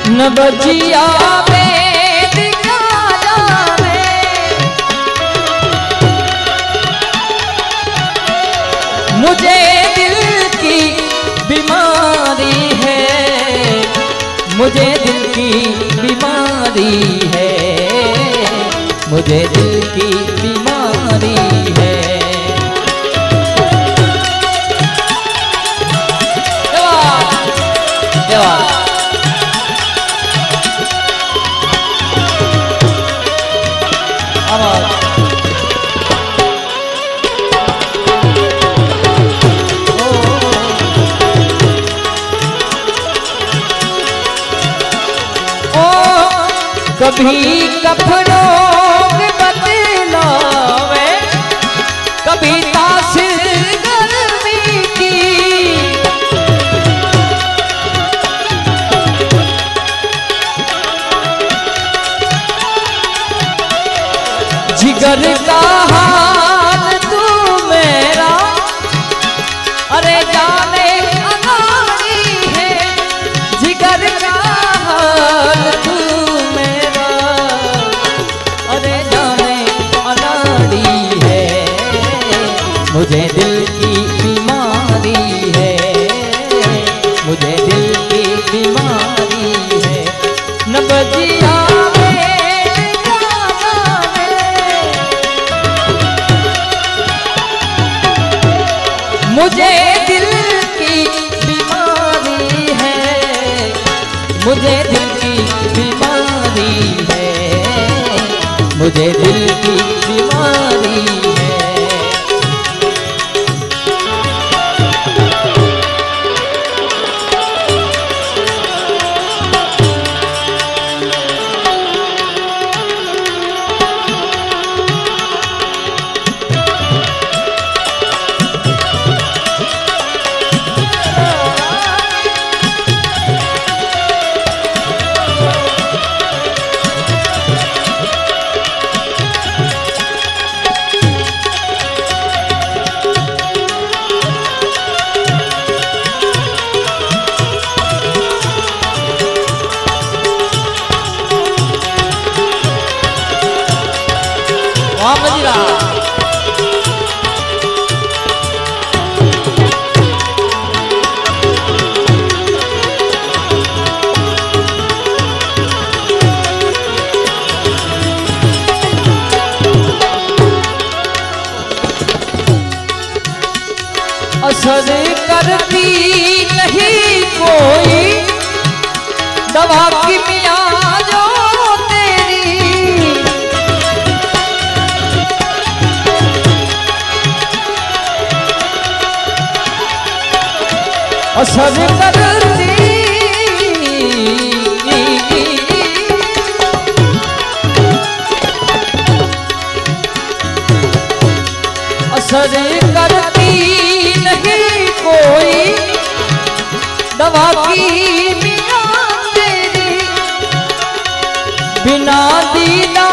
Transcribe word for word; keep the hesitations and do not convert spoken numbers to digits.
न बजिया वेद क्या जाने, मुझे दिल की बीमारी है, मुझे दिल की बीमारी है, मुझे दिल की बीमारी है। कभी कफनों के बदलावे, कभी तासीर गर्मी की, जिगर का हाल तू मेरा, अरे जाने अनाड़ी है, जिगर का हाल तू मेरा, अरे जाने अनाड़ी है, मुझे दिल की बीमारी है, मुझे दिल की बीमारी है। न बजिया मुझे दिल की बीमारी है, मुझे दिल की बीमारी है, मुझे दिल की बीमारी है। असर करती नहीं कोई दवा की मिया जो तेरी, असर करती असर करती नहीं कोई दवा की मिया तेरी, बिना दीदा